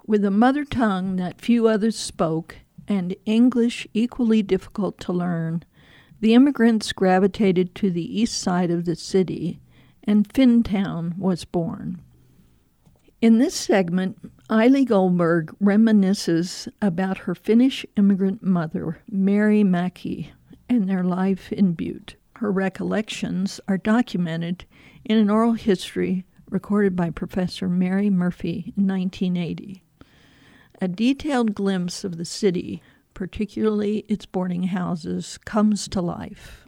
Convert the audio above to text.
With a mother tongue that few others spoke and English equally difficult to learn, the immigrants gravitated to the east side of the city, and Finntown was born. In this segment, Eiley Goldberg reminisces about her Finnish immigrant mother, Mary Mackey, and their life in Butte. Her recollections are documented in an oral history recorded by Professor Mary Murphy in 1980. A detailed glimpse of the city, particularly its boarding houses, comes to life.